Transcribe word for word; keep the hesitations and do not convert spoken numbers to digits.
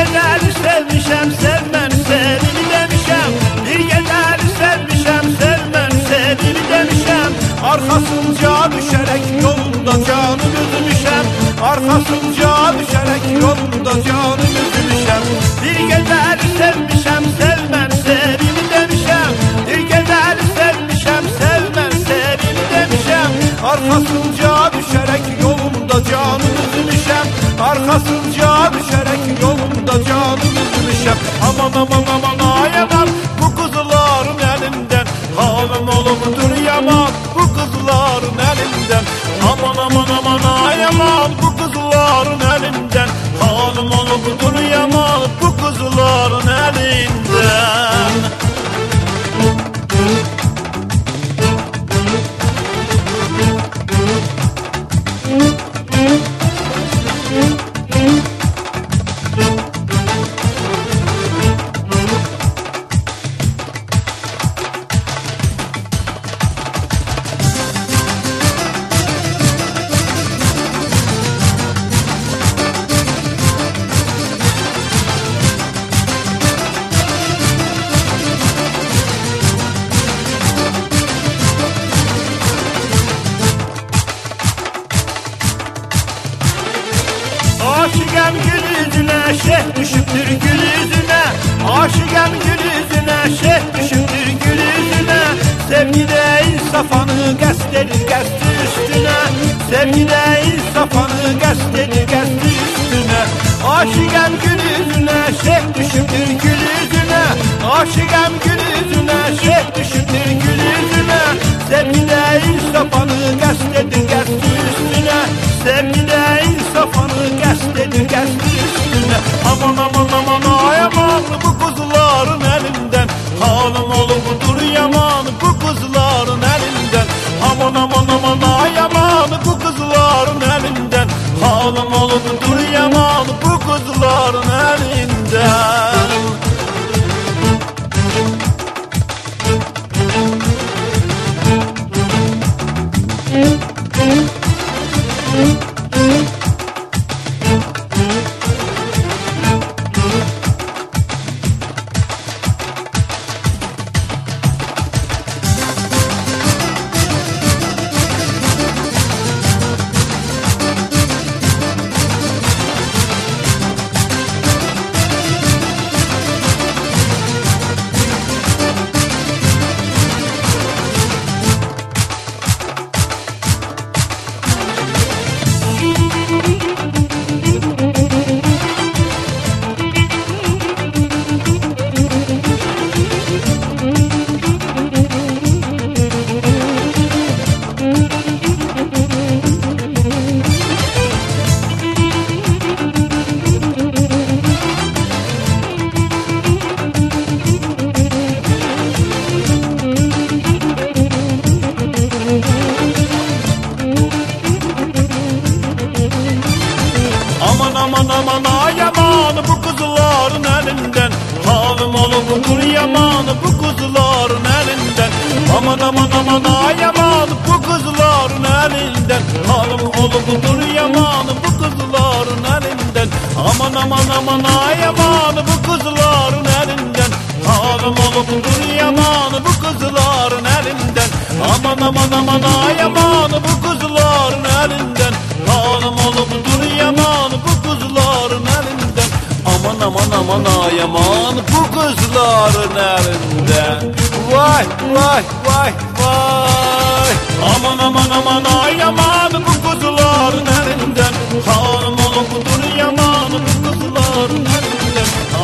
gedəli sevmişəm, sevmən sevili demişəm. Bir gedəli sevmişəm, sevmən sevili demişəm. Arxasınca düşərək yolunda canı üzmüşəm. Arxasınca düşərək yolunda canı üzmüşəm. Bir gedəli sevmişəm, sevmən sevili demişəm. Bir gedəli sevmişəm, sevmən sevili demişəm. Arxasınca düşərək yolunda canı üzmüşəm. Arxasınca düşərək yolunda canı üzmüşəm. Aman aman aman ay aman bu qızların əlindən. Halım olubdur yaman bu qızların əlindən. Aman aman aman ay aman bu qızların əlindən. Halım olubdur yaman bu qızların əlindən. Aşıqəm gül üzünə, şeh düşübdür gül üzünə. Aşıqəm gül üzünə, şeh düşübdür gül üzünə. Sevgidə insafanı qəsd edir qəsd üstünə. Sevgidə insafanı qəsd edir qəsd üstünə. Aşıqəm gül üzünə, şeh düşübdür gül üzünə. Aşıqəm gül üzünə, şeh düşübdür gül üzünə. Sevgidə insafanı qəsd edir qəsd üstünə. Sevgidə insafanı qəsd edir qəsd üstünə. Aman aman aman ay aman bu qızların əlindən. Halım olubdur yaman bu qızların əlindən. Aman aman aman ay aman bu qızların əlindən. Halım olubdur yaman bu qızların əlindən. Aman aman aman ay aman bu kızların elinden. Halım olubdur yaman bu kızların elinden. Aman aman aman ay aman bu kızların elinden. Halım olubdur yaman bu kızların elinden. Aman aman aman ay aman bu kızların elinden. Halım olubdur yaman bu kızların elinden. Aman aman aman ay aman bu kızların elinden. Halım olubdur yaman bu kızların elinden. Aman aman aman ay aman bu kızların elinden. Vay vay vay vay. Aman aman aman ay aman bu kızların elinden. Halım olubdur yaman bu kızların elinden.